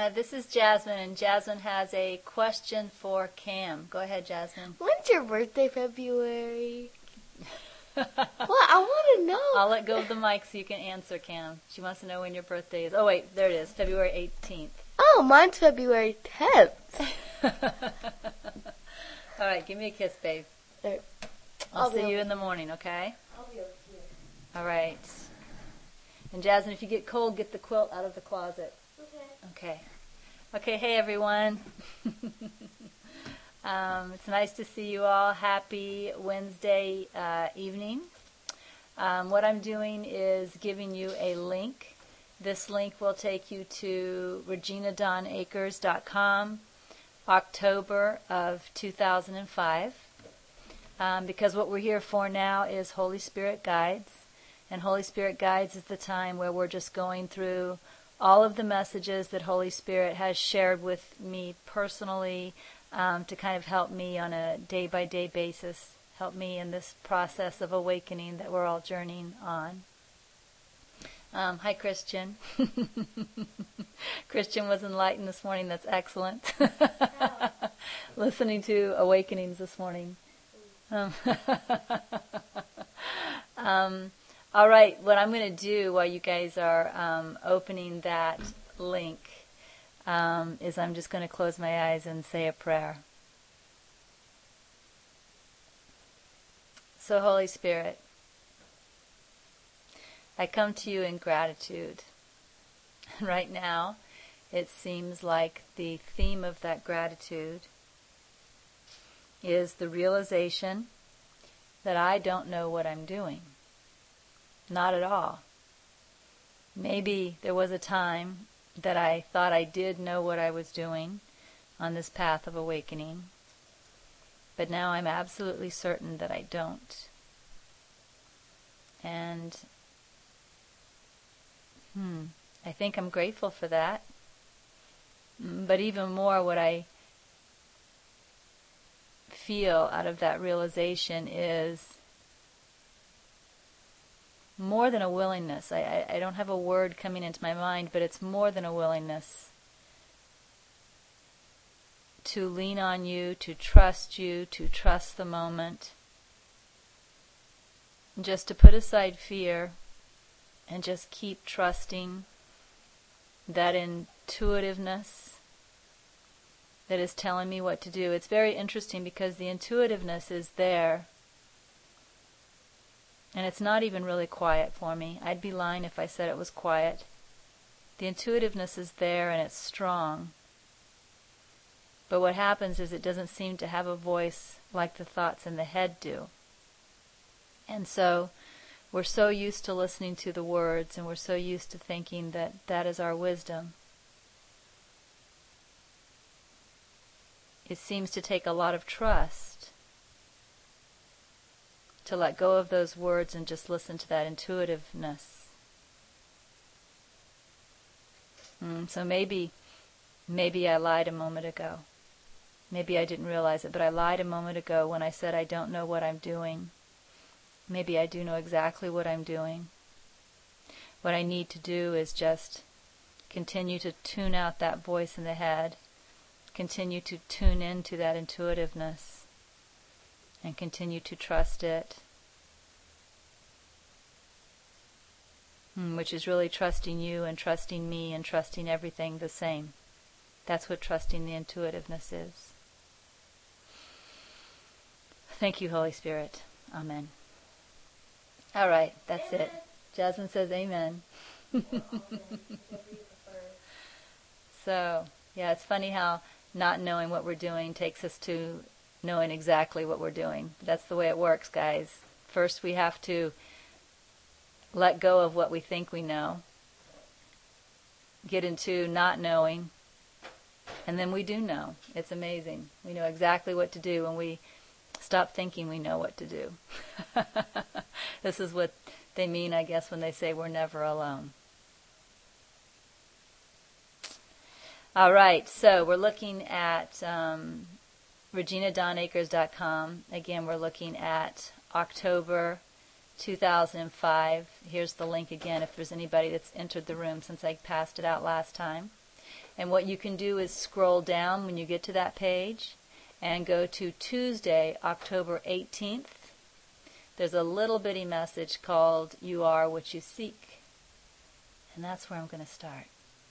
This is Jasmine, and Jasmine has a question for Cam. Go ahead, Jasmine. When's your birthday, February? Well, I want to know. I'll let go of the mic so you can answer, Cam. She wants to know when your birthday is. Oh, wait, there it is, February 18th. Oh, mine's February 10th. All right, give me a kiss, babe. Right. I'll see you in the morning, okay? I'll be over here. All right. And Jasmine, if you get cold, get the quilt out of the closet. Okay. Okay, hey everyone. It's nice to see you all. Happy Wednesday evening. What I'm doing is giving you a link. This link will take you to reginadawnakers.com, October of 2005. Because what we're here for now is Holy Spirit Guides. And Holy Spirit Guides is the time where we're just going through all of the messages that Holy Spirit has shared with me personally to kind of help me on a day-by-day basis, help me in this process of awakening that we're all journeying on. Hi, Christian. Christian was enlightened this morning. That's excellent. Listening to awakenings this morning. All right, what I'm going to do while you guys are opening that link is I'm just going to close my eyes and say a prayer. So, Holy Spirit, I come to you in gratitude. Right now, it seems like the theme of that gratitude is the realization that I don't know what I'm doing. Not at all. Maybe there was a time that I thought I did know what I was doing on this path of awakening, but now I'm absolutely certain that I don't. And I think I'm grateful for that. But even more, what I feel out of that realization is more than a willingness. I don't have a word coming into my mind, but it's more than a willingness to lean on you, to trust the moment, just to put aside fear and just keep trusting that intuitiveness that is telling me what to do. It's very interesting because the intuitiveness is there, and it's not even really quiet for me. I'd be lying if I said it was quiet. The intuitiveness is there and it's strong. But what happens is it doesn't seem to have a voice like the thoughts in the head do. And so we're so used to listening to the words, and we're so used to thinking that that is our wisdom. It seems to take a lot of trust to let go of those words and just listen to that intuitiveness. So maybe I lied a moment ago. Maybe I didn't realize it, but I lied a moment ago when I said I don't know what I'm doing. Maybe I do know exactly what I'm doing. What I need to do is just continue to tune out that voice in the head, continue to tune into that intuitiveness, and continue to trust it, which is really trusting you and trusting me and trusting everything the same. That's what trusting the intuitiveness is. Thank you, Holy Spirit. Amen. All right, that's it. Jasmine says amen. So, yeah, it's funny how not knowing what we're doing takes us to knowing exactly what we're doing. That's the way it works, guys. First we have to let go of what we think we know, get into not knowing, and then we do know. It's amazing. We know exactly what to do when we stop thinking we know what to do. This is what they mean, I guess, when they say we're never alone. All right, so we're looking at reginadawnakers.com. Again, we're looking at October 2005. Here's the link again if there's anybody that's entered the room since I passed it out last time. And what you can do is scroll down when you get to that page and go to Tuesday, October 18th. There's a little bitty message called You Are What You Seek. And that's where I'm going to start.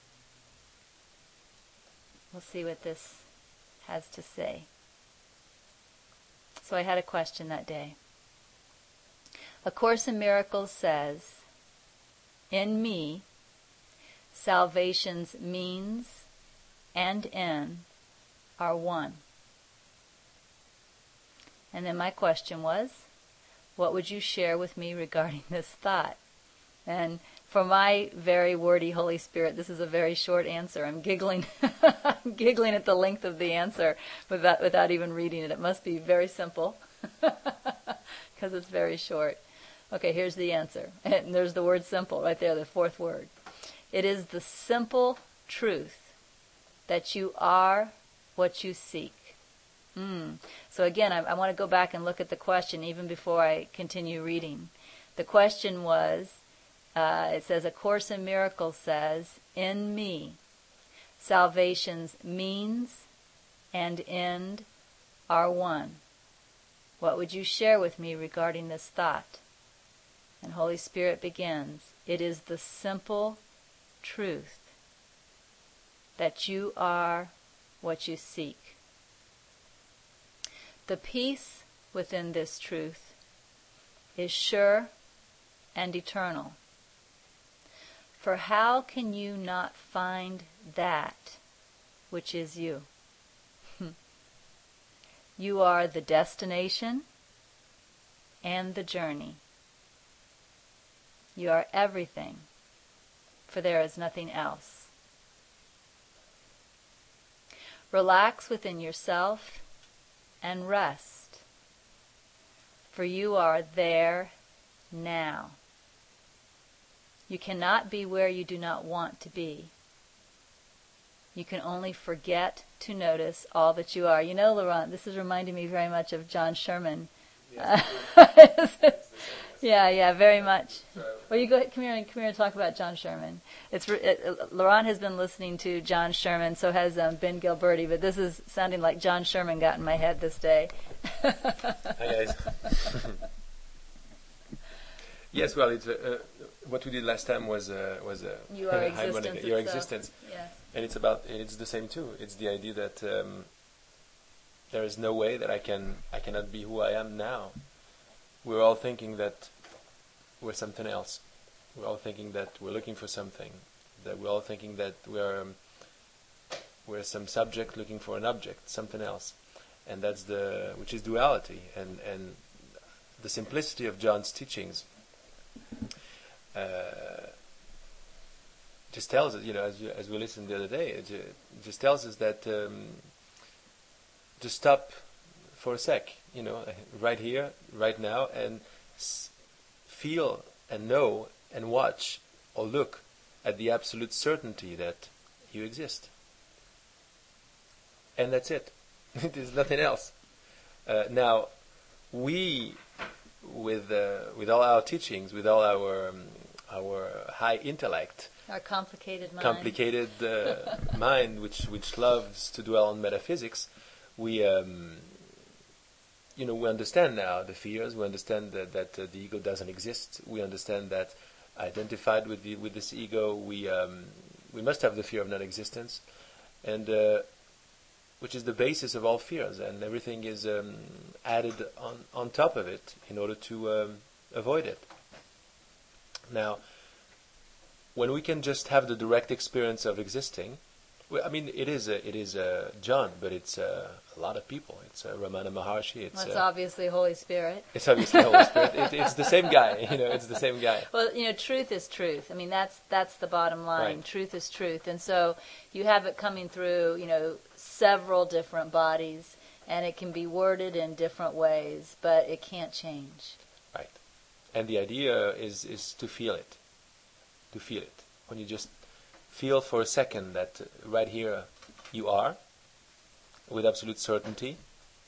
We'll see what this has to say. So I had a question that day. A Course in Miracles says, in me, salvation's means and end are one. And then my question was, what would you share with me regarding this thought? And for my very wordy Holy Spirit, this is a very short answer. I'm giggling. I'm giggling at the length of the answer without even reading it. It must be very simple because it's very short. Okay, here's the answer. And there's the word simple right there, the fourth word. It is the simple truth that you are what you seek. So again, I want to go back and look at the question even before I continue reading. The question was, it says, A Course in Miracles says, in me, salvation's means and end are one. What would you share with me regarding this thought? And Holy Spirit begins, it is the simple truth that you are what you seek. The peace within this truth is sure and eternal. For how can you not find that which is you? You are the destination and the journey. You are everything, for there is nothing else. Relax within yourself and rest, for you are there now. You cannot be where you do not want to be. You can only forget to notice all that you are. You know, Laurent, this is reminding me very much of John Sherman. Yes. Yeah, very much. Well, you go ahead, come here and talk about John Sherman. Laurent has been listening to John Sherman, so has Ben Gilberti, but this is sounding like John Sherman got in my head this day. Hi guys. Yes, well, it's what we did last time was Your Existence. Your Existence. Yes. And it's the same too. It's the idea that there is no way that I cannot be who I am now. We're all thinking that we're something else. We're all thinking that we're looking for something. That we're all thinking that we're some subject looking for an object, something else, and that's which is duality. And the simplicity of John's teachings just tells us, as we listened the other day, it just tells us that just stop for a sec, right here, right now, and feel and know and watch or look at the absolute certainty that you exist. And that's it. There's nothing else. Now, we, with all our teachings, with all our high intellect, our complicated mind, which loves to dwell on metaphysics, we understand now the fears. We understand that the ego doesn't exist. We understand that identified with this ego, we must have the fear of non-existence, and which is the basis of all fears, and everything is added on top of it in order to avoid it. Now, when we can just have the direct experience of existing, it is John, but it's a lot of people. It's Ramana Maharshi. It's obviously Holy Spirit. It's obviously Holy Spirit. It's the same guy. It's the same guy. Well, truth is truth. I mean, that's the bottom line. Right. Truth is truth, and so you have it coming through, several different bodies, and it can be worded in different ways, but it can't change. Right. And the idea is to feel it. To feel it. When you just feel for a second that right here you are, with absolute certainty,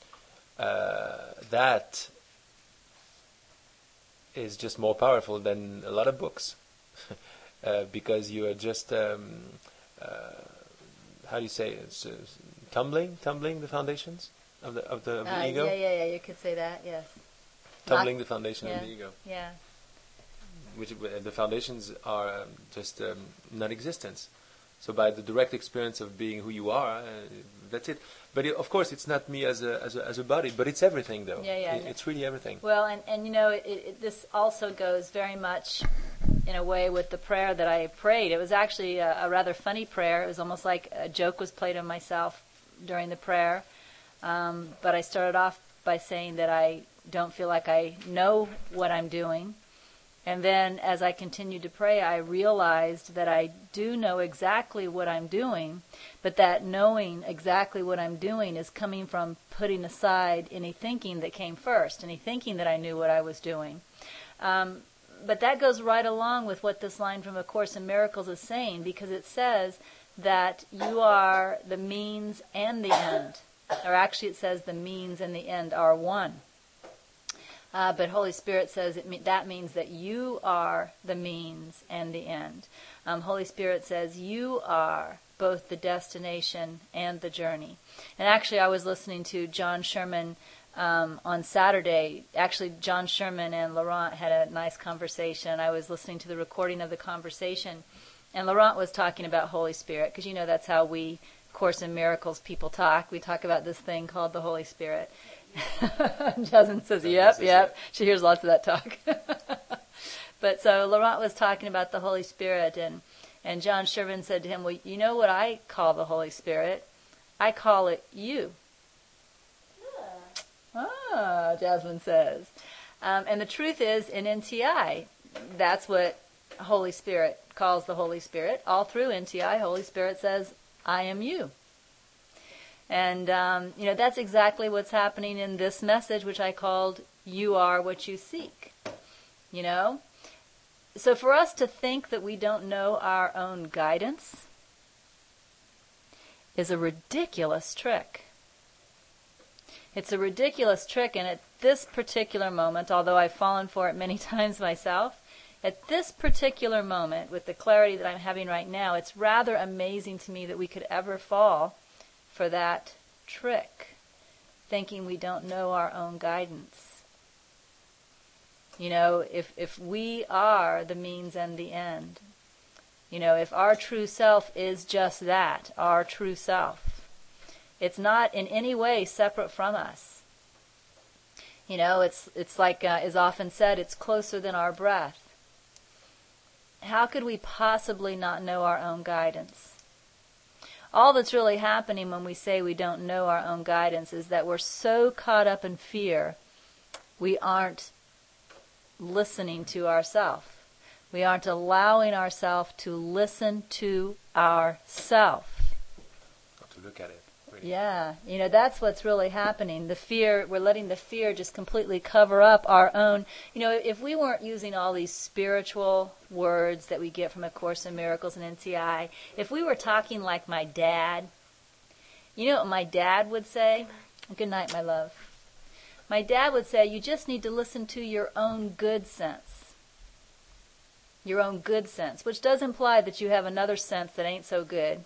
that is just more powerful than a lot of books, because you are just how do you say it? It's, tumbling the foundations of the ego. Yeah. You could say that. Yes. Tumbling the foundation of the ego. Yeah. Which the foundations are just non-existence. So by the direct experience of being who you are, that's it. But of course, it's not me as a body, but it's everything, though. It's really everything. Well, and you know, this also goes very much in a way with the prayer that I prayed. It was actually a rather funny prayer. It was almost like a joke was played on myself during the prayer. But I started off by saying that I don't feel like I know what I'm doing. And then as I continued to pray, I realized that I do know exactly what I'm doing, but that knowing exactly what I'm doing is coming from putting aside any thinking that came first, any thinking that I knew what I was doing. But that goes right along with what this line from A Course in Miracles is saying, because it says that you are the means and the end. Or actually it says the means and the end are one. But Holy Spirit says that means that you are the means and the end. Holy Spirit says you are both the destination and the journey. And actually I was listening to John Sherman on Saturday. Actually, John Sherman and Laurent had a nice conversation. I was listening to the recording of the conversation, and Laurent was talking about Holy Spirit, because you know that's how we, Course in Miracles people talk. We talk about this thing called the Holy Spirit. Jasmine says, yep. She hears lots of that talk. But so Laurent was talking about the Holy Spirit, and John Sherman said to him, well, you know what I call the Holy Spirit? I call it you. Jasmine says. And the truth is, in NTI, that's what Holy Spirit calls the Holy Spirit. All through NTI, Holy Spirit says, I am you. And, that's exactly what's happening in this message, which I called, You Are What You Seek. You know? So for us to think that we don't know our own guidance is a ridiculous trick. It's a ridiculous trick, and at this particular moment, although I've fallen for it many times myself, at this particular moment, with the clarity that I'm having right now, it's rather amazing to me that we could ever fall for that trick, thinking we don't know our own guidance. You know, if we are the means and the end, you know, if our true self is just that, our true self, it's not in any way separate from us. You know, it's like is often said, it's closer than our breath. How could we possibly not know our own guidance? All that's really happening when we say we don't know our own guidance is that we're so caught up in fear, we aren't listening to ourselves. We aren't allowing ourselves to listen to ourselves. Not to look at it. Really. Yeah, that's what's really happening. The fear, we're letting the fear just completely cover up our own. If we weren't using all these spiritual words that we get from A Course in Miracles and NCI, if we were talking like my dad, you know what my dad would say? Good night, my love. My dad would say, you just need to listen to your own good sense. Your own good sense, which does imply that you have another sense that ain't so good.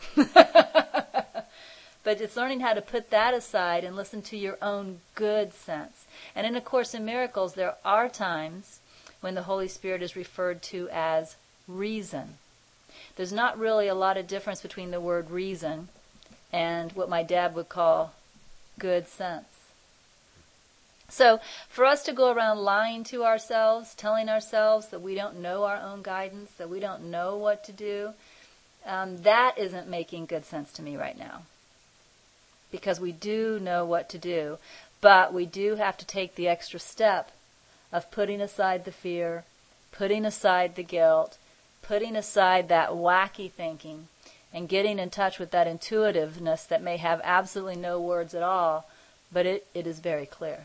But it's learning how to put that aside and listen to your own good sense. And in A Course in Miracles, there are times when the Holy Spirit is referred to as reason. There's not really a lot of difference between the word reason and what my dad would call good sense. So for us to go around lying to ourselves, telling ourselves that we don't know our own guidance, that we don't know what to do, that isn't making good sense to me right now. Because we do know what to do, but we do have to take the extra step of putting aside the fear, putting aside the guilt, putting aside that wacky thinking, and getting in touch with that intuitiveness that may have absolutely no words at all, but it is very clear.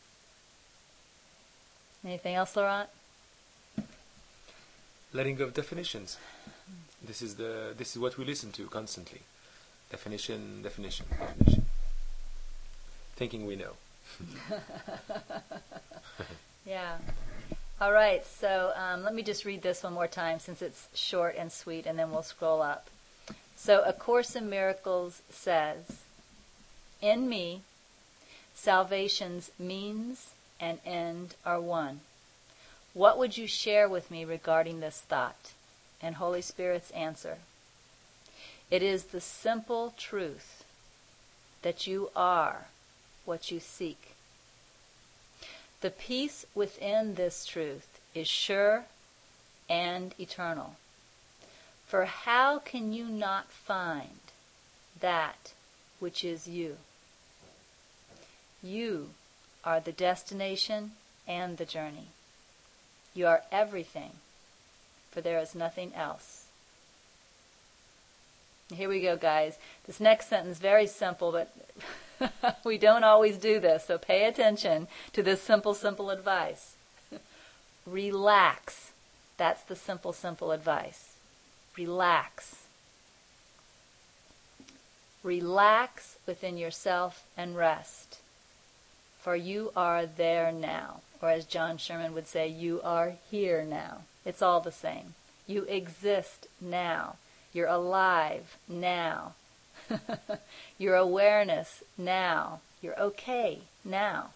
Anything else, Laurent? Letting go of definitions. This is what we listen to constantly. Definition. Thinking we know. Yeah. All right, so let me just read this one more time since it's short and sweet, and then we'll scroll up. So A Course in Miracles says, in me, salvation's means and end are one. What would you share with me regarding this thought? And Holy Spirit's answer, it is the simple truth that you are what you seek. The peace within this truth is sure and eternal. For how can you not find that which is you? You are the destination and the journey. You are everything, for there is nothing else. Here we go, guys. This next sentence, very simple, but we don't always do this, so pay attention to this simple advice. Relax. That's the simple advice. Relax. Relax within yourself and rest. For you are there now. Or as John Sherman would say, you are here now. It's all the same. You exist now. You're alive now. Your awareness now. You're okay now.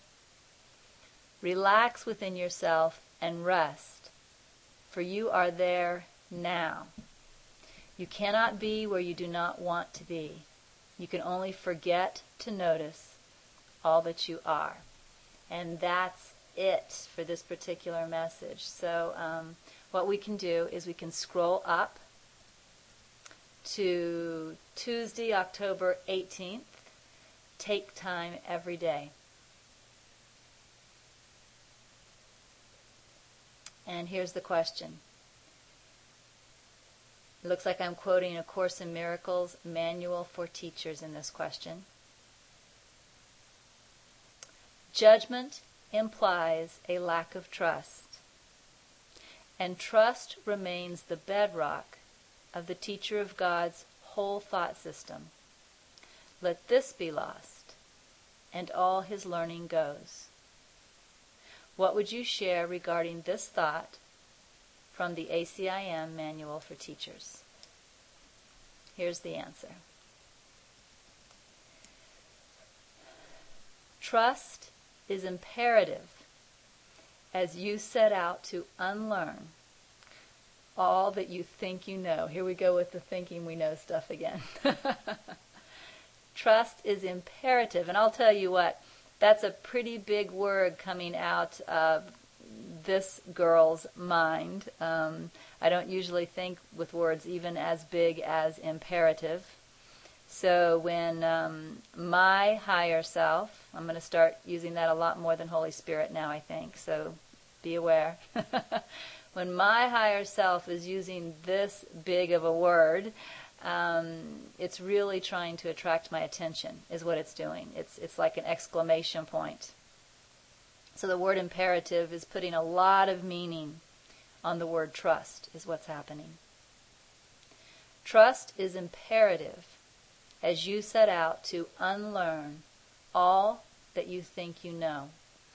Relax within yourself and rest. For you are there now. You cannot be where you do not want to be. You can only forget to notice all that you are. And that's it for this particular message. So what we can do is we can scroll up to Tuesday, October 18th. Take time every day. And here's the question. It looks like I'm quoting A Course in Miracles manual for teachers in this question. Judgment implies a lack of trust, and trust remains the bedrock of the teacher of God's whole thought system. Let this be lost, and all his learning goes. What would you share regarding this thought from the ACIM Manual for Teachers? Here's the answer. Trust is imperative as you set out to unlearn all that you think you know. Here we go with the thinking we know stuff again. Trust is imperative. And I'll tell you what, that's a pretty big word coming out of this girl's mind. I don't usually think with words even as big as imperative. So when my higher self, I'm going to start using that a lot more than Holy Spirit now, I think, so be aware. When my higher self is using this big of a word, it's really trying to attract my attention, is what it's doing. It's like an exclamation point. So the word imperative is putting a lot of meaning on the word trust, is what's happening. Trust is imperative as you set out to unlearn all that you think you know.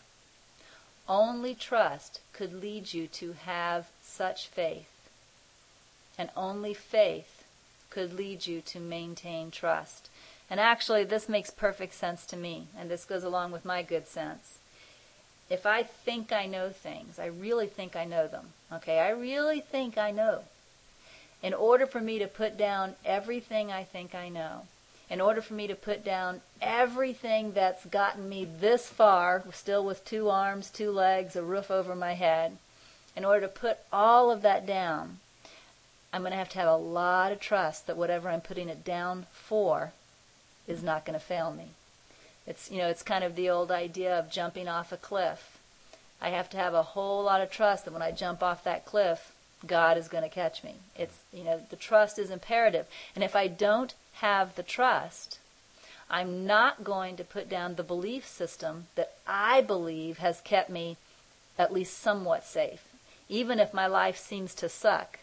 Only trust could lead you to have such faith, and only faith could lead you to maintain trust. And actually, this makes perfect sense to me, and this goes along with my good sense. If I think I know things, I really think I know them. Okay, I really think I know. In order for me to put down everything I think I know, in order for me to put down everything that's gotten me this far, still with 2 arms, 2 legs, a roof over my head, in order to put all of that down, I'm going to have a lot of trust that whatever I'm putting it down for is not going to fail me. It's kind of the old idea of jumping off a cliff. I have to have a whole lot of trust that when I jump off that cliff, God is going to catch me. The trust is imperative. And if I don't have the trust, I'm not going to put down the belief system that I believe has kept me at least somewhat safe. Even if my life seems to suck,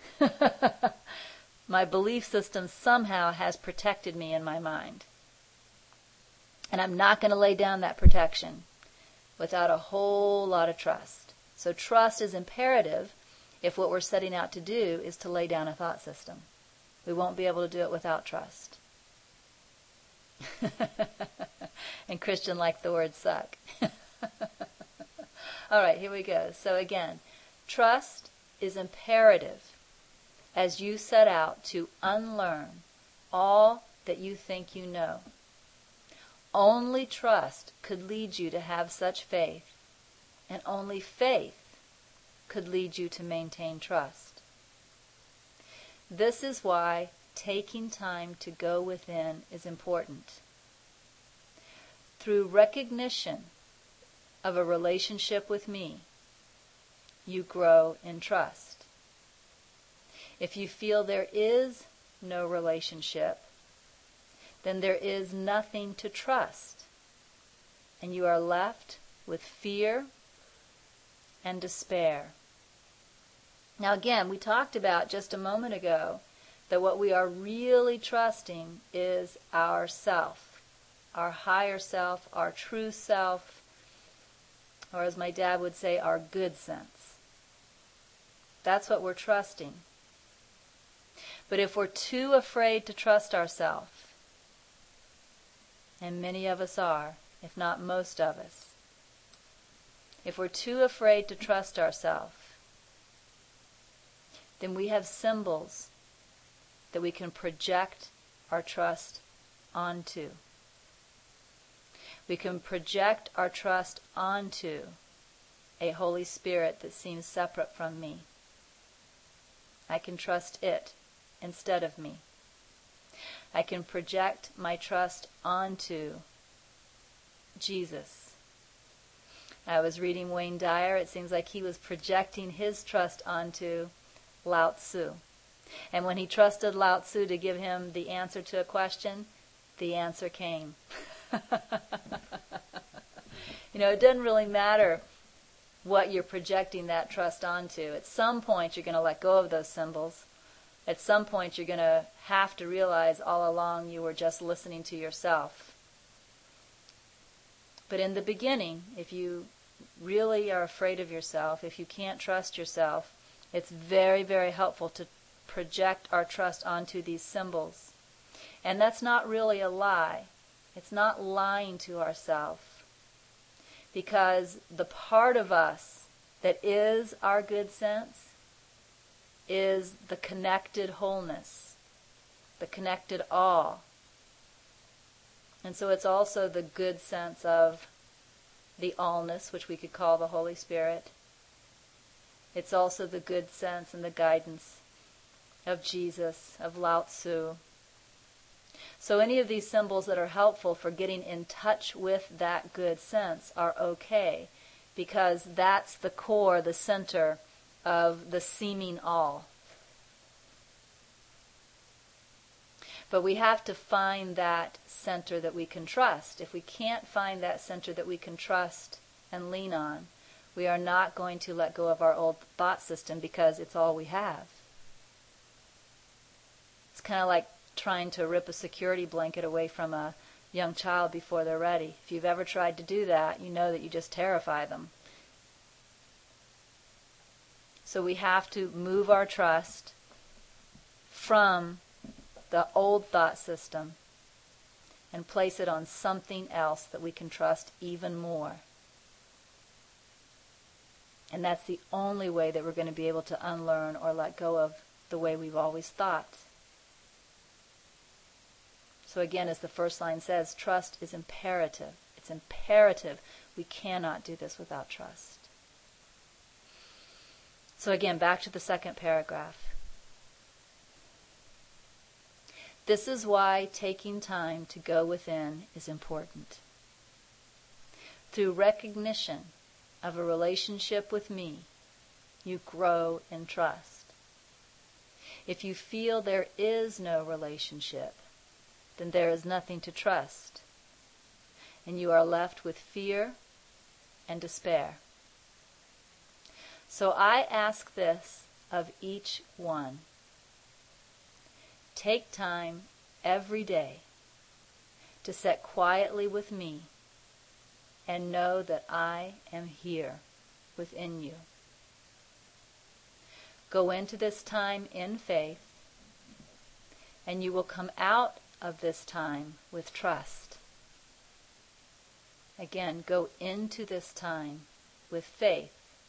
my belief system somehow has protected me in my mind. And I'm not going to lay down that protection without a whole lot of trust. So trust is imperative if what we're setting out to do is to lay down a thought system. We won't be able to do it without trust. And Christian liked the word suck. All right, here we go. So again, trust is imperative as you set out to unlearn all that you think you know. Only trust could lead you to have such faith, and only faith could lead you to maintain trust. This is why taking time to go within is important. Through recognition of a relationship with me, you grow in trust. If you feel there is no relationship, then there is nothing to trust, and you are left with fear and despair. Now again, we talked about just a moment ago that what we are really trusting is our self, our higher self, our true self, or as my dad would say, our good sense. That's what we're trusting. But if we're too afraid to trust ourselves, and many of us are, if not most of us, if we're too afraid to trust ourselves, then we have symbols that we can project our trust onto. We can project our trust onto a Holy Spirit that seems separate from me. I can trust it instead of me. I can project my trust onto Jesus. I was reading Wayne Dyer. It seems like he was projecting his trust onto Lao Tzu. And when he trusted Lao Tzu to give him the answer to a question, the answer came. It doesn't really matter what you're projecting that trust onto. At some point, you're going to let go of those symbols. At some point, you're going to have to realize all along you were just listening to yourself. But in the beginning, if you really are afraid of yourself, if you can't trust yourself, it's very, very helpful to project our trust onto these symbols. And that's not really a lie. It's not lying to ourselves. Because the part of us that is our good sense is the connected wholeness, the connected all. And so it's also the good sense of the allness, which we could call the Holy Spirit. It's also the good sense and the guidance of Jesus, of Lao Tzu. So any of these symbols that are helpful for getting in touch with that good sense are okay, because that's the core, the center of the seeming all. But we have to find that center that we can trust. If we can't find that center that we can trust and lean on, we are not going to let go of our old thought system, because it's all we have. It's kind of like trying to rip a security blanket away from a young child before they're ready. If you've ever tried to do that, you know that you just terrify them. So we have to move our trust from the old thought system and place it on something else that we can trust even more. And that's the only way that we're going to be able to unlearn or let go of the way we've always thought. So again, as the first line says, trust is imperative. It's imperative. We cannot do this without trust. So again, back to the second paragraph. This is why taking time to go within is important. Through recognition of a relationship with me, you grow in trust. If you feel there is no relationship, then there is nothing to trust, and you are left with fear and despair. So I ask this of each one. Take time every day to sit quietly with me and know that I am here within you. Go into this time in faith and you will come out of this time with trust. Again, go into this time with faith,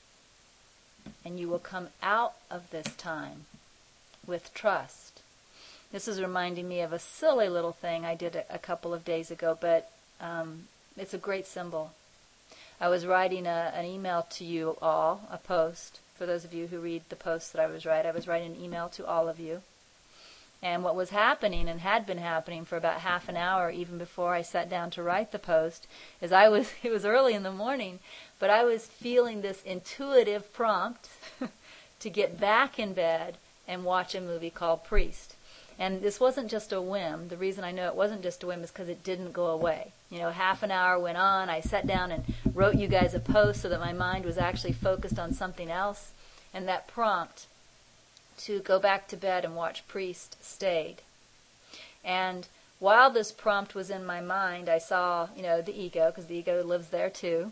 and you will come out of this time with trust. This is reminding me of a silly little thing I did a couple of days ago, but it's a great symbol. I was writing an email to you all, a post. For those of you who read the posts that I was writing an email to all of you. And what was happening and had been happening for about half an hour even before I sat down to write the post is it was early in the morning, but I was feeling this intuitive prompt to get back in bed and watch a movie called Priest. And this wasn't just a whim. The reason I know it wasn't just a whim is because it didn't go away. Half an hour went on. I sat down and wrote you guys a post so that my mind was actually focused on something else. And that prompt to go back to bed and watch Priest stayed. And while this prompt was in my mind, I saw, the ego, because the ego lives there too.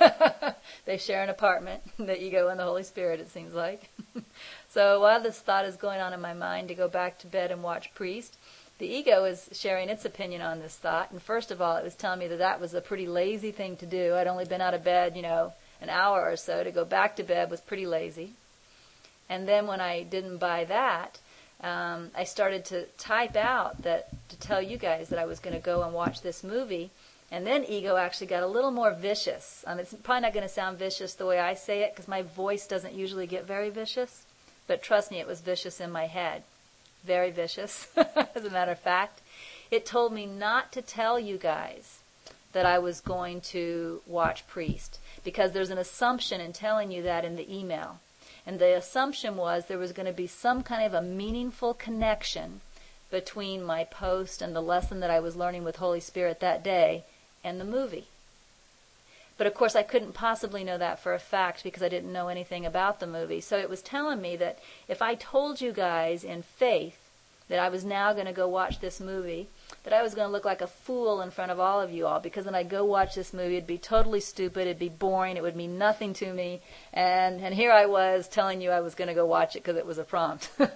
They share an apartment, the ego and the Holy Spirit, it seems like. So while this thought is going on in my mind to go back to bed and watch Priest, the ego is sharing its opinion on this thought. And first of all, it was telling me that was a pretty lazy thing to do. I'd only been out of bed, an hour or so. To go back to bed was pretty lazy. And then when I didn't buy that, I started to type out to tell you guys that I was going to go and watch this movie. And then ego actually got a little more vicious. It's probably not going to sound vicious the way I say it because my voice doesn't usually get very vicious. But trust me, it was vicious in my head. Very vicious, as a matter of fact. It told me not to tell you guys that I was going to watch Priest because there's an assumption in telling you that in the email. And the assumption was there was going to be some kind of a meaningful connection between my post and the lesson that I was learning with Holy Spirit that day and the movie. But of course I couldn't possibly know that for a fact because I didn't know anything about the movie. So it was telling me that if I told you guys in faith that I was now going to go watch this movie, that I was going to look like a fool in front of all of you all because when I go watch this movie, it'd be totally stupid, it'd be boring, it would mean nothing to me. And here I was telling you I was going to go watch it because it was a prompt. And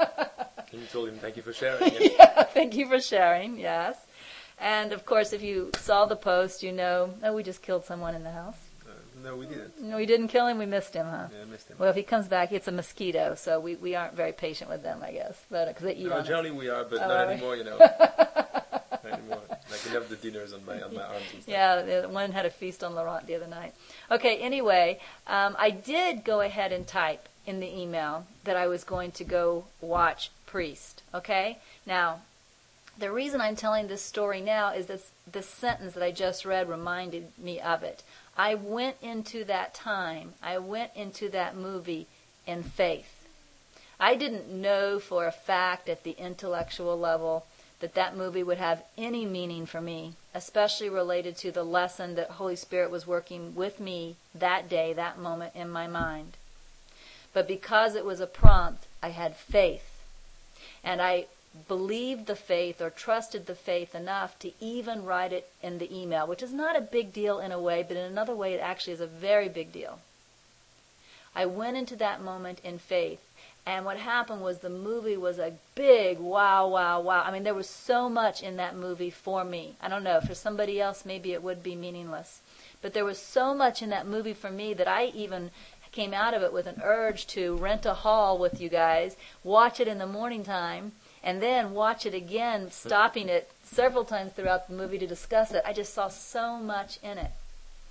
you told him, thank you for sharing. Yeah, thank you for sharing, yes. And of course, if you saw the post, we just killed someone in the house. No, we didn't. No, we didn't kill him, we missed him, huh? Yeah, I missed him. Well, if he comes back, it's a mosquito, so we aren't very patient with them, I guess. But because they eat on us. Generally we are, but not anymore, Not anymore. I can have the dinners on my arms and stuff. Yeah, one had a feast on Laurent the other night. Okay, anyway, I did go ahead and type in the email that I was going to go watch Priest, okay? Now, the reason I'm telling this story now is this sentence that I just read reminded me of it. I went into that time, I went into that movie in faith. I didn't know for a fact at the intellectual level that movie would have any meaning for me, especially related to the lesson that Holy Spirit was working with me that day, that moment in my mind. But because it was a prompt, I had faith. And I believed the faith or trusted the faith enough to even write it in the email, which is not a big deal in a way, but in another way it actually is a very big deal. I went into that moment in faith, and what happened was the movie was a big wow, wow, wow. There was so much in that movie for me. I don't know, for somebody else maybe it would be meaningless. But there was so much in that movie for me that I even came out of it with an urge to rent a hall with you guys, watch it in the morning time, and then watch it again, stopping it several times throughout the movie to discuss it. I just saw so much in it.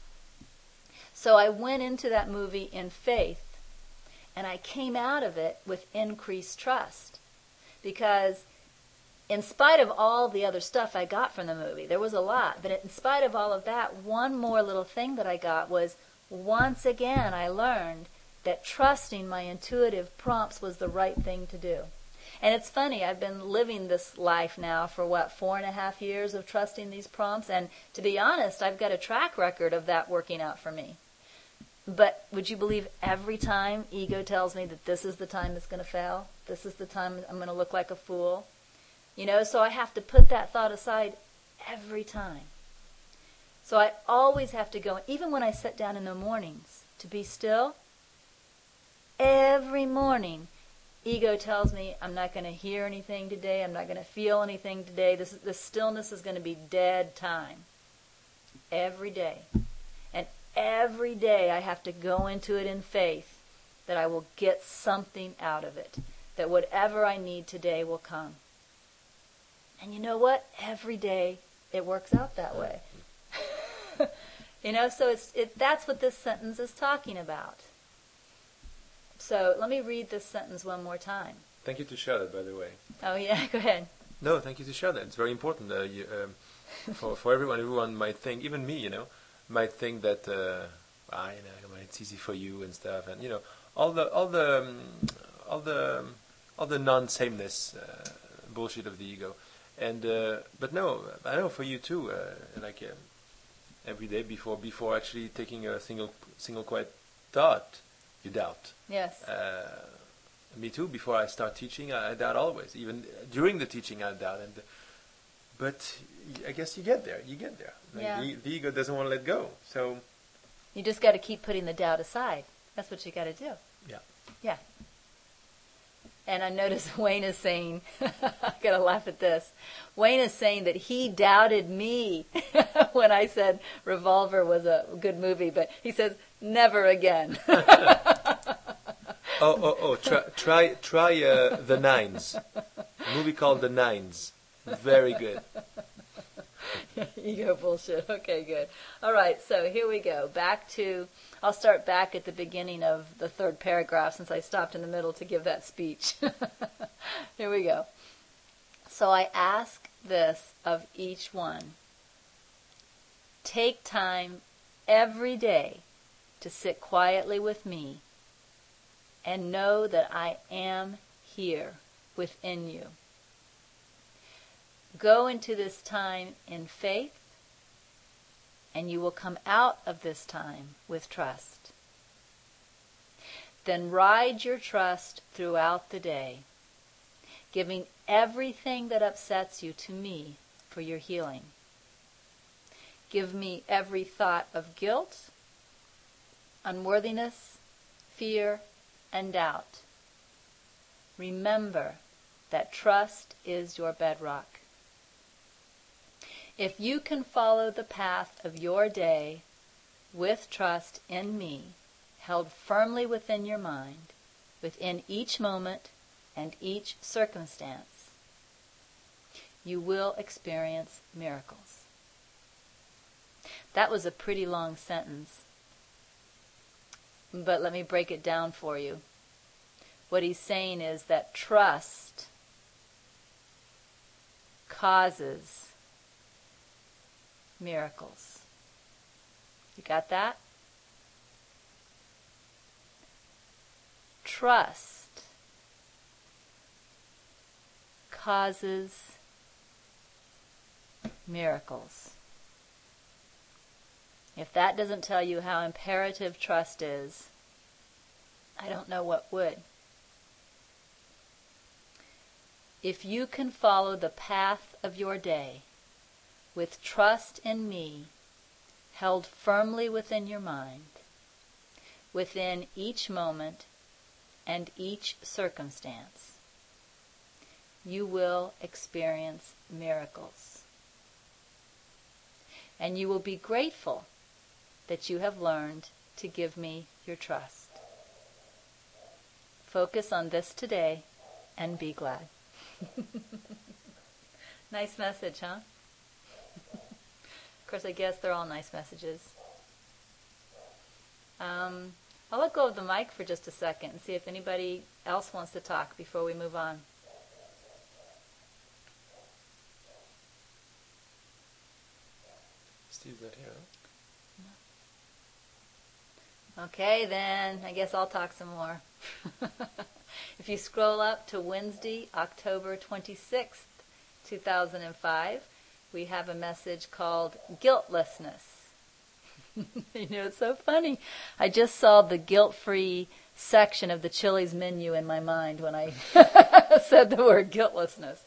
So I went into that movie in faith, and I came out of it with increased trust. Because in spite of all the other stuff I got from the movie, there was a lot, but in spite of all of that, one more little thing that I got was, once again I learned that trusting my intuitive prompts was the right thing to do. And it's funny, I've been living this life now for 4.5 years of trusting these prompts, and to be honest, I've got a track record of that working out for me. But would you believe every time ego tells me that this is the time it's going to fail, this is the time I'm going to look like a fool, so I have to put that thought aside every time. So I always have to go, even when I sit down in the mornings to be still, every morning, ego tells me I'm not going to hear anything today, I'm not going to feel anything today. This stillness is going to be dead time. Every day. And every day I have to go into it in faith that I will get something out of it. That whatever I need today will come. And you know what? Every day it works out that way. So that's what this sentence is talking about. So let me read this sentence one more time. Thank you to share that, by the way. Oh yeah, go ahead. No, thank you to share that. It's very important. For everyone might think, even me, might think that it's easy for you and stuff, and all the non-sameness bullshit of the ego, and but no, I know for you too. Every day before actually taking a single quiet thought, you doubt. Yes. Me too. Before I start teaching, I doubt always. Even during the teaching, I doubt. But I guess you get there. Yeah. The ego doesn't want to let go. So you just got to keep putting the doubt aside. That's what you got to do. Yeah. Yeah. And I notice Wayne is saying, I got to laugh at this. Wayne is saying that he doubted me when I said Revolver was a good movie, but he says, never again. Try The Nines. A movie called The Nines. Very good. Ego bullshit. Okay, good. All right, so here we go. I'll start back at the beginning of the third paragraph since I stopped in the middle to give that speech. Here we go. So I ask this of each one. Take time every day to sit quietly with me and know that I am here within you. Go into this time in faith, and you will come out of this time with trust. Then ride your trust throughout the day, giving everything that upsets you to me for your healing. Give me every thought of guilt, unworthiness, fear, and doubt. Remember that trust is your bedrock. If you can follow the path of your day with trust in me, held firmly within your mind, within each moment and each circumstance, you will experience miracles. That was a pretty long sentence, but let me break it down for you. What he's saying is that trust causes miracles. You got that? Trust causes miracles. If that doesn't tell you how imperative trust is, I don't know what would. If you can follow the path of your day with trust in me held firmly within your mind, within each moment and each circumstance, you will experience miracles. And you will be grateful that you have learned to give me your trust. Focus on this today and be glad. Nice message, huh? Of course, I guess they're all nice messages. I'll let go of the mic for just a second and see if anybody else wants to talk before we move on. Steve's not here, huh? Okay, then I guess I'll talk some more. If you scroll up to Wednesday, October 26th, 2005, we have a message called Guiltlessness. It's so funny. I just saw the guilt-free section of the Chili's menu in my mind when I said the word guiltlessness.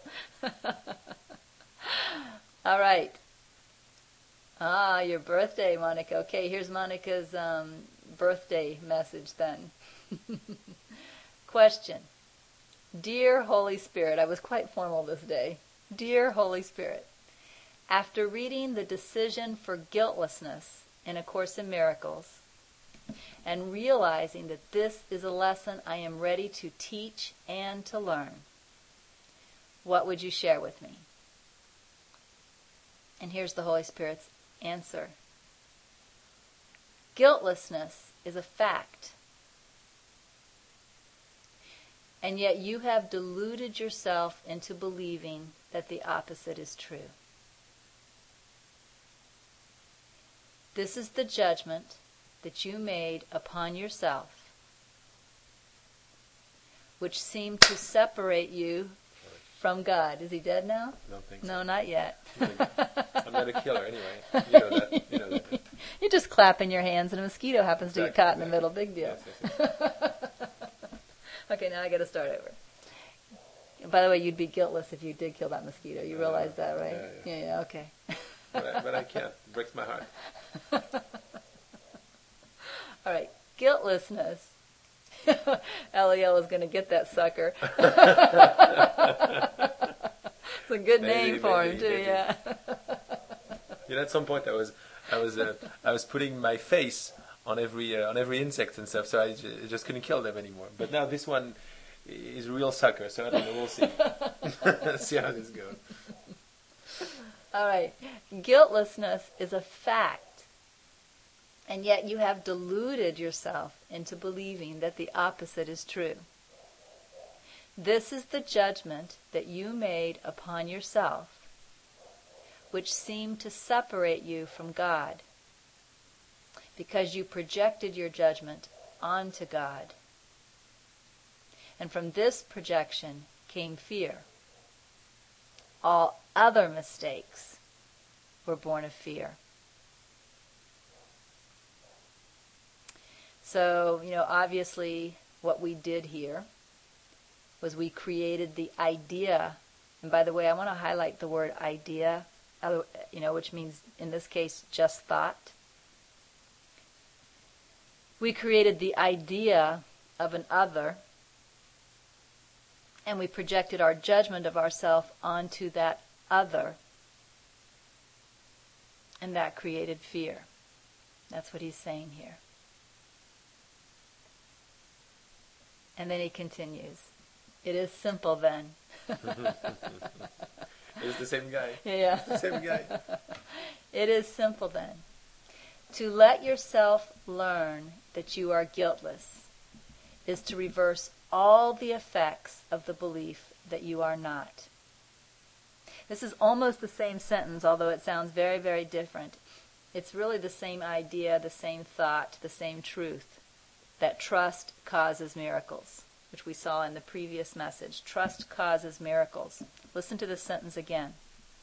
All right. Your birthday, Monica. Okay, here's Monica's birthday message then. Question. Dear Holy Spirit, I was quite formal this day. Dear Holy Spirit, after reading the decision for guiltlessness in A Course in Miracles and realizing that this is a lesson I am ready to teach and to learn, what would you share with me? And here's the Holy Spirit's answer. Guiltlessness is a fact. And yet you have deluded yourself into believing that the opposite is true. This is the judgment that you made upon yourself, which seemed to separate you from God. Is he dead now? Don't think so. No, not yet. I'm not a killer anyway. You know that. You know that. You're just clapping your hands and a mosquito happens to get caught in the middle. Big deal. Yes. Okay, now I got to start over. By the way, you'd be guiltless if you did kill that mosquito. You realize that, right? Yeah, okay. But I can't. It breaks my heart. All right, guiltlessness. LEL is going to get that sucker. It's a good name for him, too, yeah. You know, at some point I was putting my face on every insect and stuff, so I just couldn't kill them anymore. But now this one is a real sucker, so I don't know. We'll see. See how this goes. All right. Guiltlessness is a fact, and yet you have deluded yourself into believing that the opposite is true. This is the judgment that you made upon yourself, which seemed to separate you from God, because you projected your judgment onto God. And from this projection came fear. All other mistakes were born of fear. So, obviously what we did here was we created the idea. And by the way, I want to highlight the word idea, which means, in this case, just thought. We created the idea of an other, and we projected our judgment of ourselves onto that other, and that created fear. That's what he's saying here. And then he continues. It is simple then. It's the same guy. Yeah. It's the same guy. It is simple then. To let yourself learn that you are guiltless is to reverse all the effects of the belief that you are not. This is almost the same sentence, although it sounds very, very different. It's really the same idea, the same thought, the same truth, that trust causes miracles, which we saw in the previous message. Trust causes miracles. Listen to this sentence again.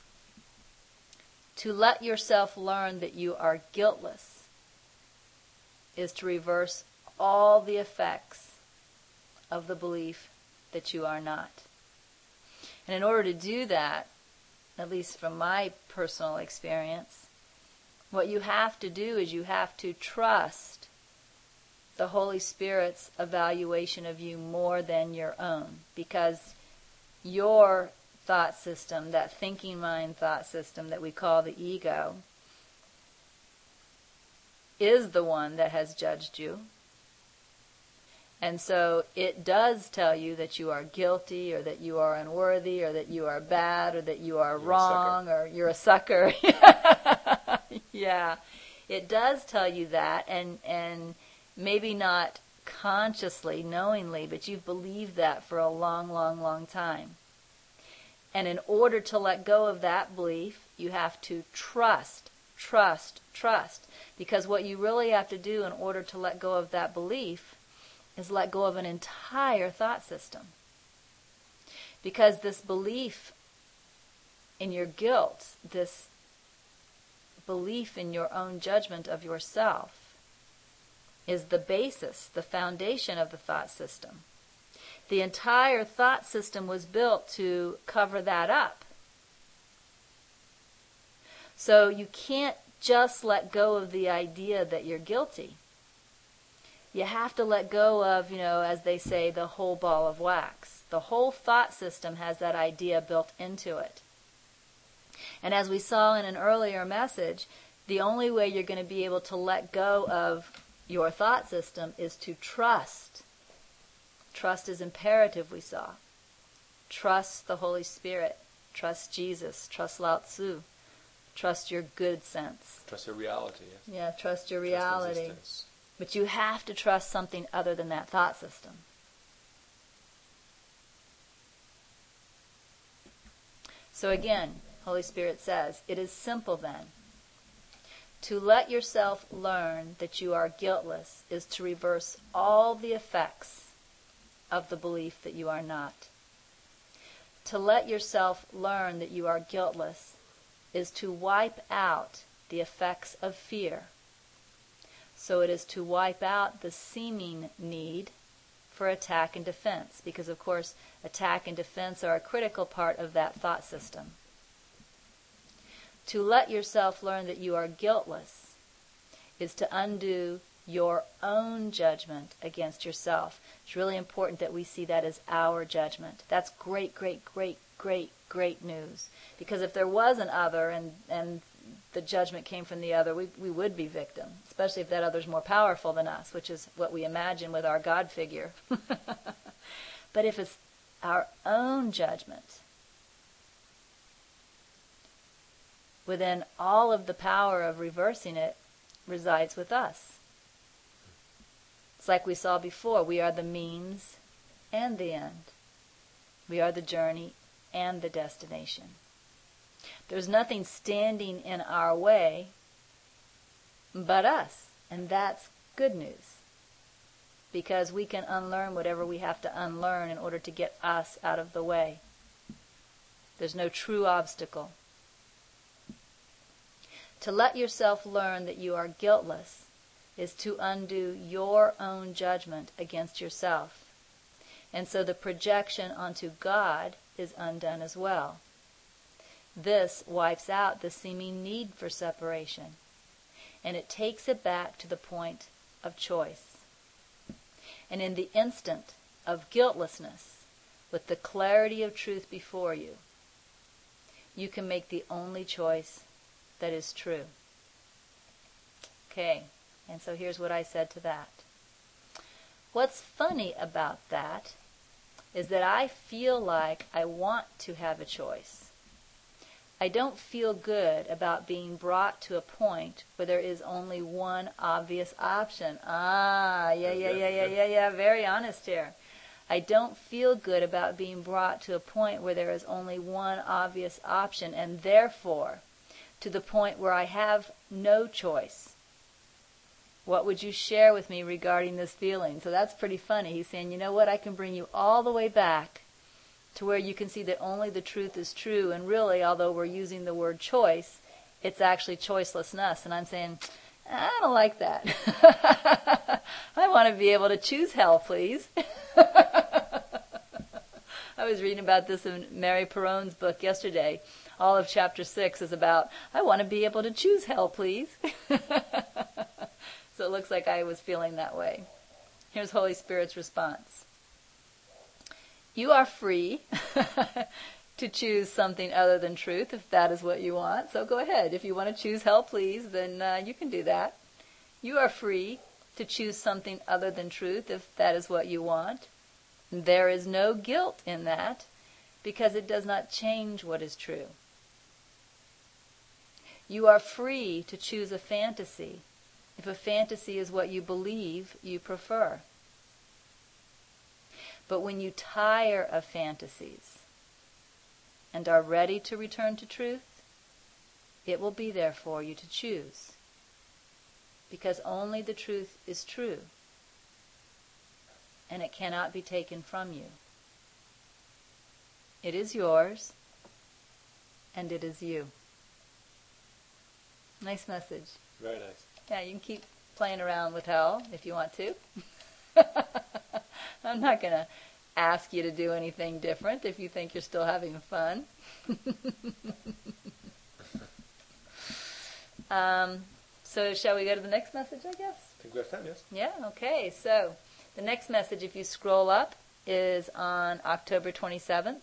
To let yourself learn that you are guiltless is to reverse all the effects of the belief that you are not. And in order to do that, at least from my personal experience, what you have to do is you have to trust the Holy Spirit's evaluation of you more than your own, because your thought system, that thinking mind thought system that we call the ego, is the one that has judged you. And so it does tell you that you are guilty, or that you are unworthy, or that you are bad, or that you are wrong, or you're a sucker. Yeah, it does tell you that, and maybe not consciously, knowingly, but you've believed that for a long, long, long time. And in order to let go of that belief, you have to trust. Because what you really have to do in order to let go of that belief is let go of an entire thought system. Because this belief in your guilt, this belief in your own judgment of yourself, is the basis, the foundation of the thought system. The entire thought system was built to cover that up. So you can't just let go of the idea that you're guilty. You have to let go of, as they say, the whole ball of wax. The whole thought system has that idea built into it. And as we saw in an earlier message, the only way you're going to be able to let go of your thought system is to trust. Trust is imperative, we saw. Trust the Holy Spirit. Trust Jesus. Trust Lao Tzu. Trust your good sense. Trust your reality. Yes. Yeah, trust your Trust reality. existence. But you have to trust something other than that thought system. So again, Holy Spirit says, it is simple then. To let yourself learn that you are guiltless is to reverse all the effects of the belief that you are not. To let yourself learn that you are guiltless is to wipe out the effects of fear. So it is to wipe out the seeming need for attack and defense, because of course attack and defense are a critical part of that thought system. To let yourself learn that you are guiltless is to undo your own judgment against yourself. It's really important that we see that as our judgment. That's great, great, great, great, great news. Because if there was an other and the judgment came from the other, we would be victim, especially if that other's more powerful than us, which is what we imagine with our God figure. But if it's our own judgment, within all of the power of reversing it resides with us. It's like we saw before, we are the means and the end. We are the journey and the destination. There's nothing standing in our way but us, and that's good news. Because we can unlearn whatever we have to unlearn in order to get us out of the way. There's no true obstacle. To let yourself learn that you are guiltless is to undo your own judgment against yourself. And so the projection onto God is undone as well. This wipes out the seeming need for separation, and it takes it back to the point of choice. And in the instant of guiltlessness, with the clarity of truth before you, you can make the only choice that is true. Okay, and so here's what I said to that. What's funny about that is that I feel like I want to have a choice. I don't feel good about being brought to a point where there is only one obvious option. Yeah, very honest here. I don't feel good about being brought to a point where there is only one obvious option, and therefore to the point where I have no choice. What would you share with me regarding this feeling? So that's pretty funny. He's saying, you know what, I can bring you all the way back to where you can see that only the truth is true, and really, although we're using the word choice, it's actually choicelessness. And I'm saying, I don't like that. I want to be able to choose hell, please. I was reading about this in Mary Perron's book yesterday. All of chapter 6 is about, I want to be able to choose hell, please. So it looks like I was feeling that way. Here's Holy Spirit's response. You are free to choose something other than truth if that is what you want. So go ahead. If you want to choose hell, please, then you can do that. You are free to choose something other than truth if that is what you want. There is no guilt in that because it does not change what is true. You are free to choose a fantasy if a fantasy is what you believe you prefer. But when you tire of fantasies and are ready to return to truth, it will be there for you to choose. Because only the truth is true, and it cannot be taken from you. It is yours, and it is you. Nice message. Very nice. Yeah, you can keep playing around with hell if you want to. I'm not going to ask you to do anything different if you think you're still having fun. So shall we go to the next message, I guess? I think we have time, yes. Yeah, okay. So the next message, if you scroll up, is on October 27th.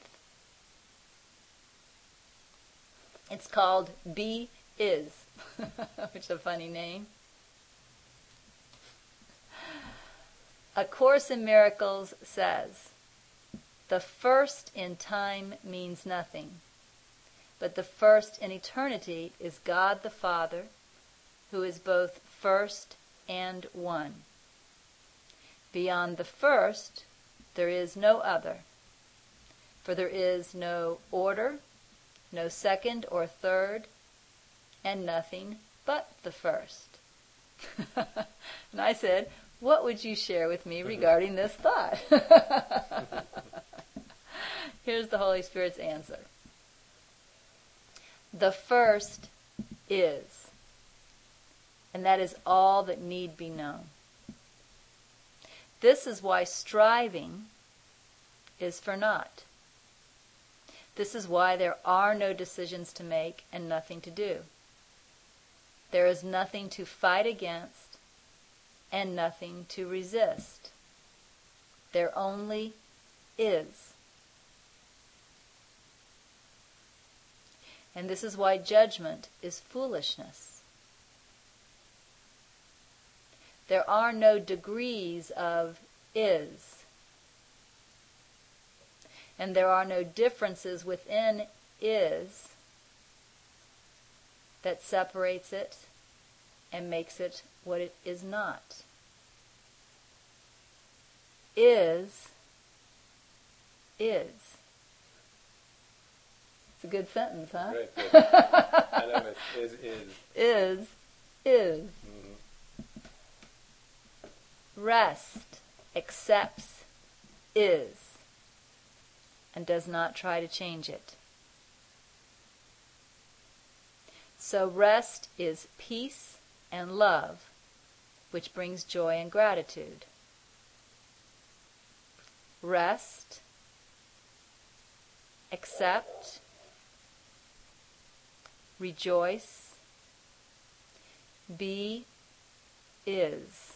It's called Be Is, which is a funny name. A Course in Miracles says, the first in time means nothing, but the first in eternity is God the Father, who is both first and one. Beyond the first, there is no other, for there is no order, no second or third, and nothing but the first. And I said, what would you share with me regarding this thought? Here's the Holy Spirit's answer. The first is, and that is all that need be known. This is why striving is for naught. This is why there are no decisions to make and nothing to do. There is nothing to fight against and nothing to resist. There only is. And this is why judgment is foolishness. There are no degrees of is. And there are no differences within is that separates it and makes it what it is not. Is. It's a good sentence, huh? Great, good. I love it. Is. Is. Mm-hmm. Rest accepts is and does not try to change it. So rest is peace and love, which brings joy and gratitude. Rest, accept, rejoice, be, is.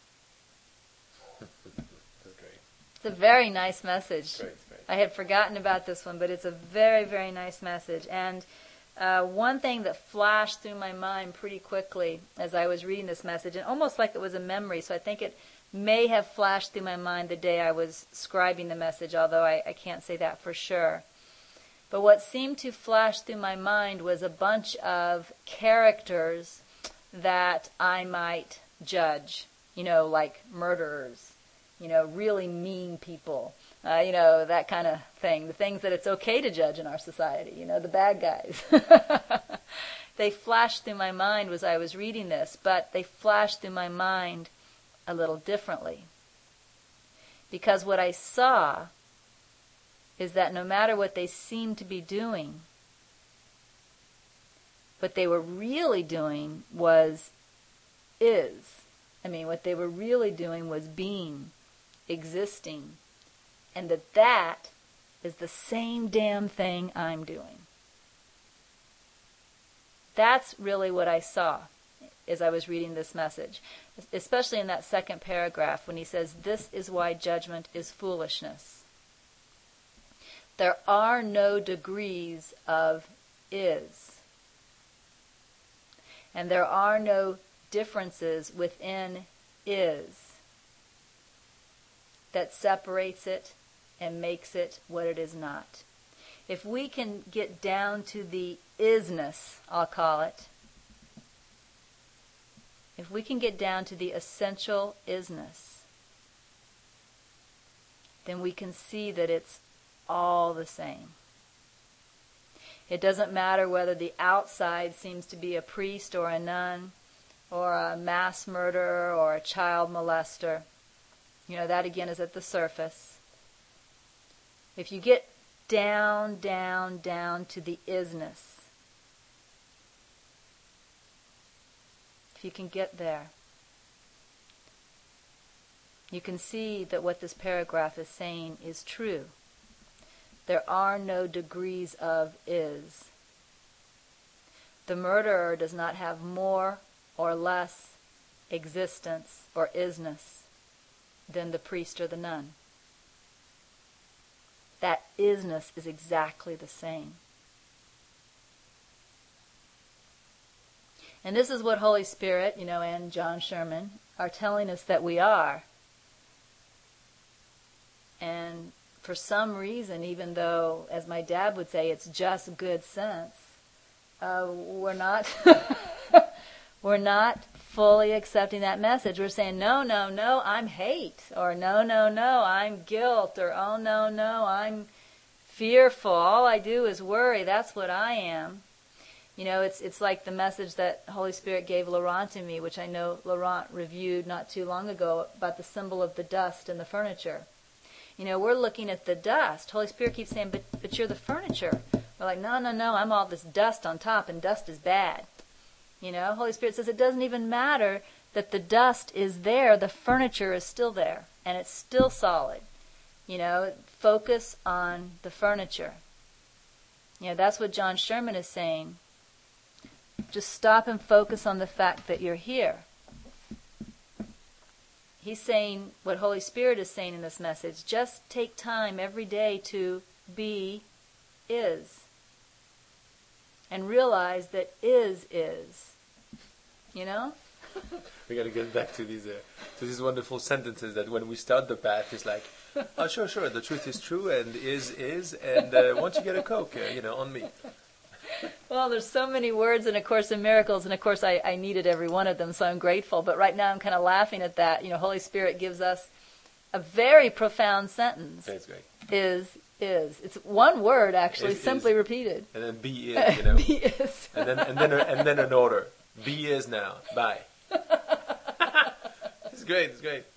That's great. It's a very nice message. Great. I had forgotten about this one, but it's a very, very nice message. And one thing that flashed through my mind pretty quickly as I was reading this message, and almost like it was a memory, so I think it may have flashed through my mind the day I was scribing the message, although I can't say that for sure. But what seemed to flash through my mind was a bunch of characters that I might judge, like murderers, really mean people, that kind of thing, the things that it's okay to judge in our society, the bad guys. They flashed through my mind as I was reading this, but they flashed through my mind a little differently. Because what I saw is that no matter what they seemed to be doing, what they were really doing was what they were really doing was being, existing, and that is the same damn thing I'm doing. That's really what I saw as I was reading this message, especially in that second paragraph when he says, this is why judgment is foolishness. There are no degrees of is. And there are no differences within is that separates it and makes it what it is not. If we can get down to the isness, I'll call it, if we can get down to the essential isness, then we can see that it's all the same. It doesn't matter whether the outside seems to be a priest or a nun or a mass murderer or a child molester. That again is at the surface. If you get down, down, down to the isness, if you can get there, you can see that what this paragraph is saying is true. There are no degrees of is. The murderer does not have more or less existence or isness than the priest or the nun. that isness is exactly the same. And this is what Holy Spirit, and John Sherman are telling us that we are. And for some reason, even though, as my dad would say, it's just good sense, we're not we're not fully accepting that message. We're saying, no, I'm hate, or no, I'm guilt, or oh, no, I'm fearful. All I do is worry. That's what I am. It's like the message that Holy Spirit gave Laurent and me, which I know Laurent reviewed not too long ago, about the symbol of the dust in the furniture. We're looking at the dust. Holy Spirit keeps saying, but you're the furniture. We're like, no, I'm all this dust on top, and dust is bad. Holy Spirit says it doesn't even matter that the dust is there. The furniture is still there, and it's still solid. Focus on the furniture. That's what John Sherman is saying. Just stop and focus on the fact that you're here. He's saying what Holy Spirit is saying in this message. Just take time every day to be is. And realize that is. We got to get back to these wonderful sentences that when we start the path, it's like, oh, sure, the truth is true, and is, and once you get a Coke, on me. Well, there's so many words in A Course in Miracles, and of course I needed every one of them, so I'm grateful. But right now I'm kind of laughing at that. Holy Spirit gives us a very profound sentence. That's great. Is. It's one word, actually, simply repeated. And then be is, Be is. and then an order. Be is now. Bye. It's great.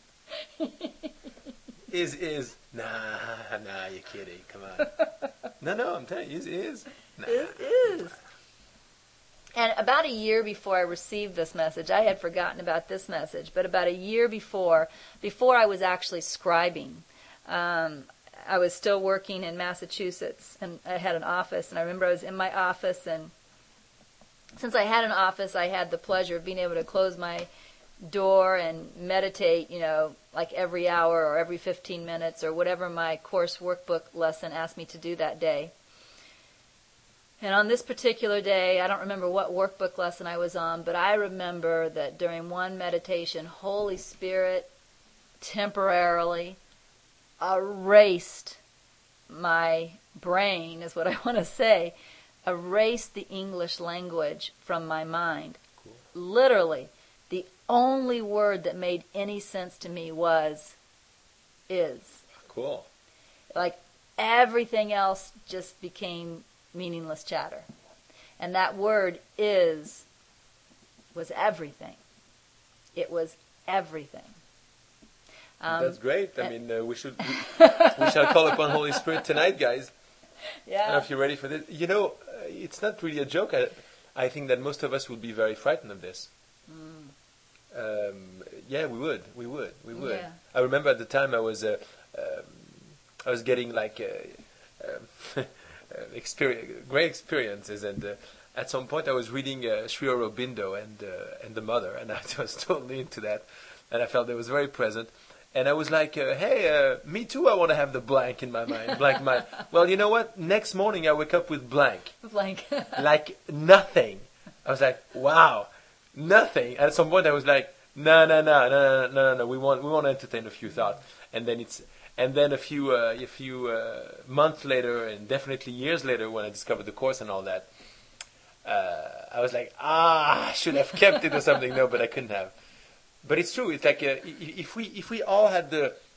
Is. Nah, you're kidding. Come on. No, I'm telling you, is. Nah. Is. And about a year before I received this message, I had forgotten about this message, but about a year before I was actually scribing, I was still working in Massachusetts, and I had an office, and I remember I was in my office, and since I had an office, I had the pleasure of being able to close my door and meditate, like every hour or every 15 minutes or whatever my course workbook lesson asked me to do that day. And on this particular day, I don't remember what workbook lesson I was on, but I remember that during one meditation, Holy Spirit temporarily erased my brain, is what I want to say, erased the English language from my mind. Cool. Literally, the only word that made any sense to me was is. Cool. Like everything else just became meaningless chatter. And that word is was everything. It was everything. That's great. I mean, we shall call upon Holy Spirit tonight, guys. Yeah. I don't know if you're ready for this. It's not really a joke. I think that most of us would be very frightened of this. Yeah, we would. Yeah. I remember at the time I was getting like great experiences, and at some point I was reading Sri Aurobindo and the Mother, and I was totally into that, and I felt it was very present. And I was like, hey, me too, I want to have the blank in my mind, blank mind. Well, you know what? Next morning I wake up with blank. Blank. Like nothing. I was like, wow, nothing. At some point I was like, no. We want to entertain a few thoughts. And then a few months later, and definitely years later, when I discovered the Course and all that, I was like, I should have kept it or something. No, but I couldn't have. But it's true. It's like if we all had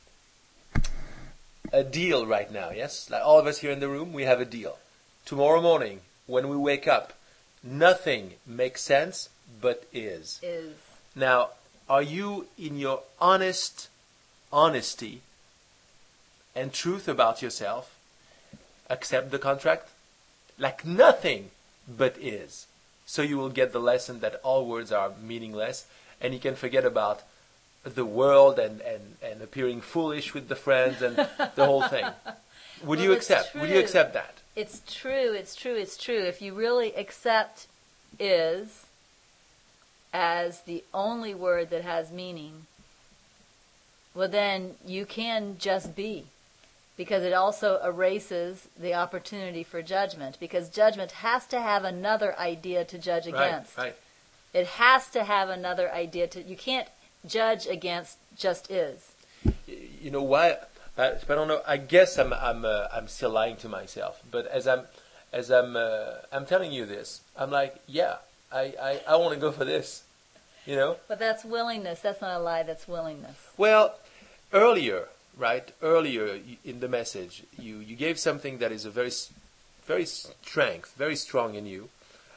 a deal right now, yes, like all of us here in the room, we have a deal. Tomorrow morning, when we wake up, nothing makes sense but is. Is. Now, are you in your honesty and truth about yourself accept the contract? Like nothing but is. So you will get the lesson that all words are meaningless, and you can forget about the world and appearing foolish with the friends and the whole thing. Would you accept? Would you accept that? It's true. If you really accept is as the only word that has meaning, well then you can just be. because it also erases the opportunity for judgment, because judgment has to have another idea to judge against. Right. It has to have another idea you can't judge against just is. You know why? I don't know. I guess I'm still lying to myself. But as I'm telling you this, I'm like, yeah, I want to go for this. You know. But that's willingness. That's not a lie. That's willingness. Well, earlier in the message, you gave something that is a very strong in you.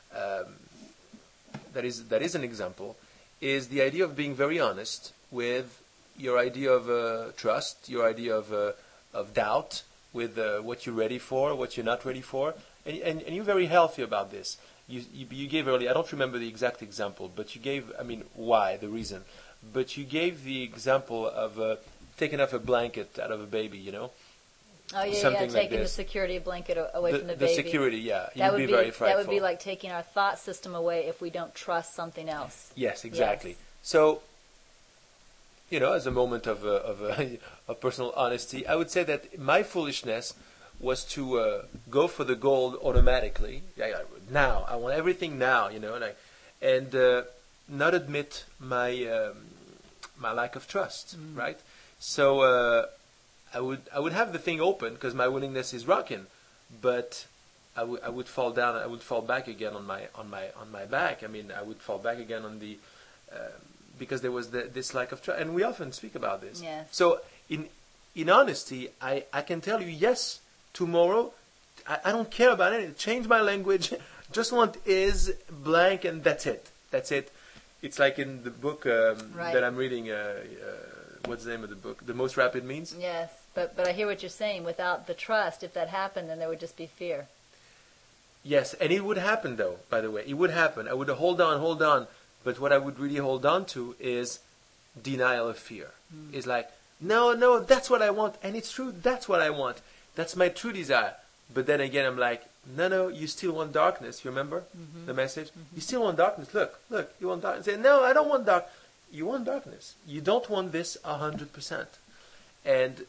That is an example. Is the idea of being very honest with your idea of trust, your idea of doubt, with what you're ready for, what you're not ready for, and you're very healthy about this. You gave earlier, I don't remember the exact example, but you gave, why, the reason, but you gave the example of taking off a blanket out of a baby, you know? Oh, yeah, Something like taking the this. security blanket away from the baby. The security, yeah. That You'd would be very frightful. That would be like taking our thought system away if we don't trust something else. Yes, exactly. Yes. So, you know, as a moment of personal honesty, I would say that my foolishness was to go for the gold automatically. Now, I want everything now, you know, and not admit my lack of trust, right? So I would have the thing open because my willingness is rocking, but I would fall down. I would fall back again on my back. I would fall back again on the because there was this lack of trust, and we often speak about this. Yes. So in honesty, I can tell you, yes, tomorrow, I don't care about anything. Change my language. Just want is blank, and that's it. That's it. It's like in the book that I'm reading. What's the name of the book? The Most Rapid Means? Yes, but I hear what you're saying. Without the trust, if that happened, then there would just be fear. Yes, and it would happen, though, by the way. It would happen. I would hold on. But what I would really hold on to is denial of fear. It's like, no, that's what I want. And it's true, that's what I want. That's my true desire. But then again, I'm like, no, you still want darkness. You remember the message? You still want darkness. Look, you want darkness. Say, no, I don't want dark. You want darkness. You don't want this 100%. And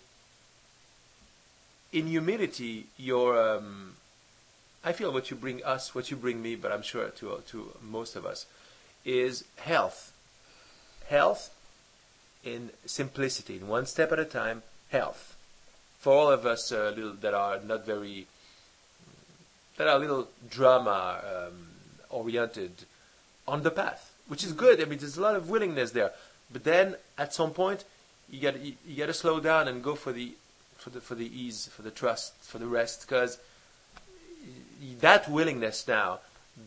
in humility, I feel what you bring us, what you bring me, but I'm sure to most of us, is health. Health in simplicity, in one step at a time, health. For all of us that are a little drama oriented on the path, which is good. There's a lot of willingness there. But then at some point, you got to slow down and go for the ease, for the trust, for the rest, because that willingness now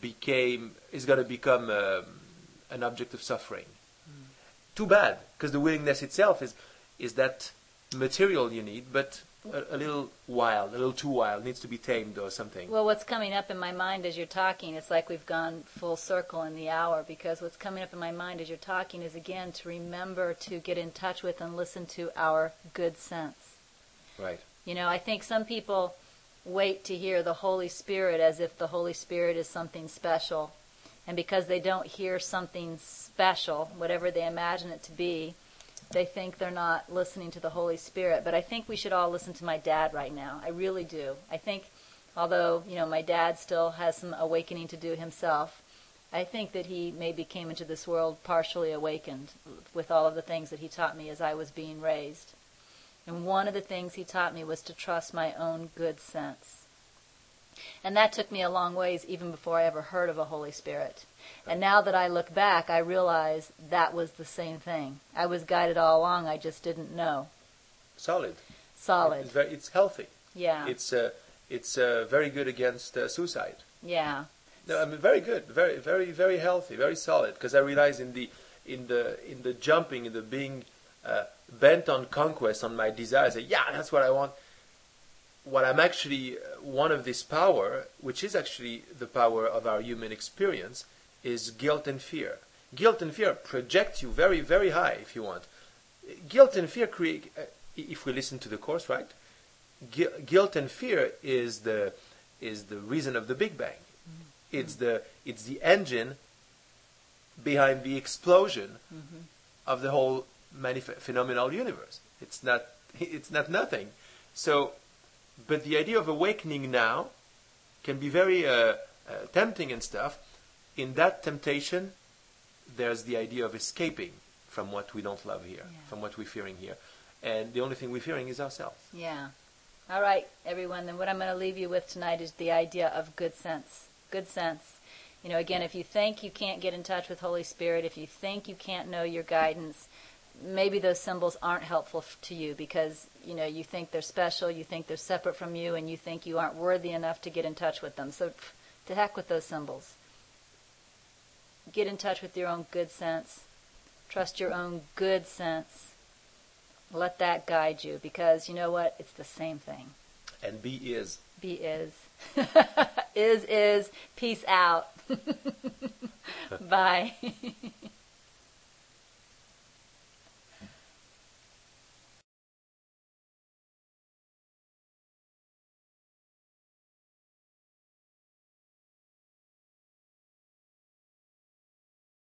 is going to become an object of suffering. Too bad, because the willingness itself is that material you need, but a little wild, a little too wild, needs to be tamed or something. Well, what's coming up in my mind as you're talking, it's like we've gone full circle in the hour, because what's coming up in my mind as you're talking is, again, to remember to get in touch with and listen to our good sense. Right. You know, I think some people wait to hear the Holy Spirit as if the Holy Spirit is something special. And because they don't hear something special, whatever they imagine it to be, they think they're not listening to the Holy Spirit. But I think we should all listen to my dad right now. I really do. I think, although, my dad still has some awakening to do himself, I think that he maybe came into this world partially awakened with all of the things that he taught me as I was being raised. And one of the things he taught me was to trust my own good sense. And that took me a long ways, even before I ever heard of a Holy Spirit. And now that I look back, I realize that was the same thing. I was guided all along, I just didn't know. Solid. It's healthy. Yeah. It's very good against suicide. Yeah. No, very good, very, very, very healthy, very solid. Because I realize in the jumping, in the being bent on conquest, on my desires, yeah, that's what I want. What I'm actually, one of this power, which is actually the power of our human experience, is guilt and fear. Guilt and fear project you very, very high, if you want. Guilt and fear create, if we listen to the Course, right? Guilt and fear is the reason of the Big Bang. It's the engine behind the explosion of the whole phenomenal universe. It's not nothing. So, but the idea of awakening now can be very tempting and stuff. In that temptation, there's the idea of escaping from what we don't love here, from what we're fearing here. And the only thing we're fearing is ourselves. Yeah. All right, everyone. Then what I'm going to leave you with tonight is the idea of good sense. Good sense. You know, again, if you think you can't get in touch with Holy Spirit, if you think you can't know your guidance, maybe those symbols aren't helpful to you because, you know, you think they're special, you think they're separate from you, and you think you aren't worthy enough to get in touch with them. So to heck with those symbols. Get in touch with your own good sense. Trust your own good sense. Let that guide you because, you know what? It's the same thing. And be is. Be is. Is. Peace out. Bye.